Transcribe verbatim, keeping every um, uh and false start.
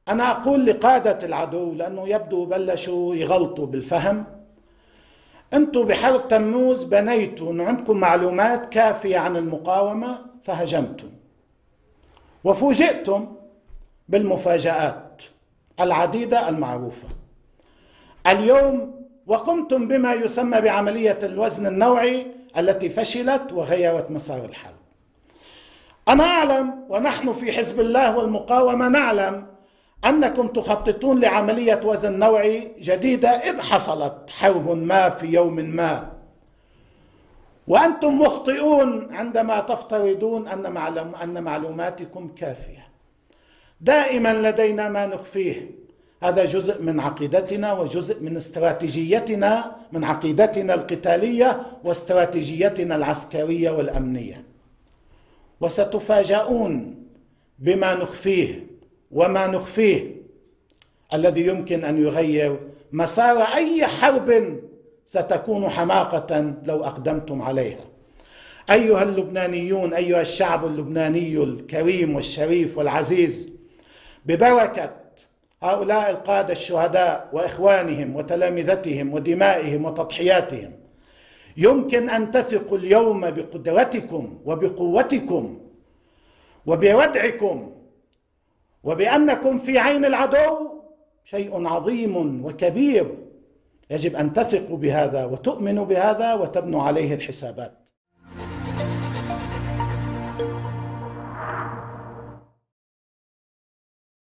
أنا أقول لقادة العدو لأنه يبدو بلشوا يغلطوا بالفهم: أنتم بحرب تموز بنيتوا أنه عندكم معلومات كافية عن المقاومة فهجمتم، وفوجئتم بالمفاجآت العديدة المعروفة اليوم، وقمتم بما يسمى بعملية الوزن النوعي التي فشلت وغيرت مسار الحرب. أنا أعلم ونحن في حزب الله والمقاومة نعلم أنكم تخططون لعملية وزن نوعي جديدة إذ حصلت حرب ما في يوم ما، وأنتم مخطئون عندما تفترضون أن معلوماتكم كافية. دائما لدينا ما نخفيه، هذا جزء من عقيدتنا وجزء من استراتيجيتنا، من عقيدتنا القتالية واستراتيجيتنا العسكرية والأمنية، وستفاجؤون بما نخفيه وما نخفيه الذي يمكن أن يغير مسار أي حرب ستكون حماقة لو أقدمتم عليها. أيها اللبنانيون، أيها الشعب اللبناني الكريم والشريف والعزيز، ببركة هؤلاء القادة الشهداء وإخوانهم وتلامذتهم ودمائهم وتضحياتهم يمكن أن تثقوا اليوم بقدرتكم وبقوتكم وبردعكم، وبأنكم في عين العدو شيء عظيم وكبير. يجب أن تثقوا بهذا وتؤمنوا بهذا وتبنوا عليه الحسابات.